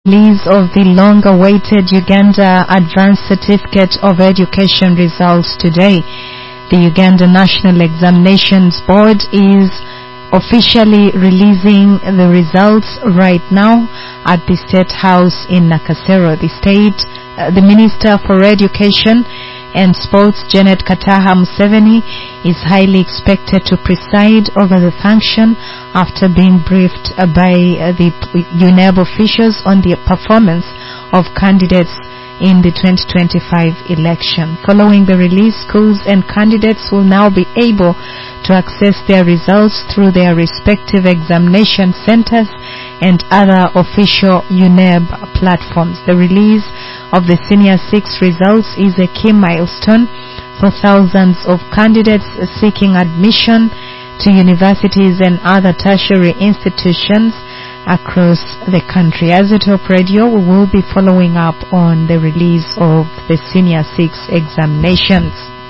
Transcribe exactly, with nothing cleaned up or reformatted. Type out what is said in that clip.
Release of the long-awaited Uganda Advanced Certificate of Education results today. The Uganda National Examinations Board is officially releasing the results right now at the State House in Nakasero. The state, uh, the Minister for Education and Sports, Janet Kataha Museveni, is highly expected to preside over the function after being briefed by uh, the U N E B officials on the performance of candidates in the twenty twenty-five election. Following the release, schools and candidates will now be able to access their results through their respective examination centers and other official U N E B platforms. The release of the Senior six results is a key milestone for thousands of candidates seeking admission to universities and other tertiary institutions across the country. As at Top Radio, we will be following up on the release of the Senior six examinations.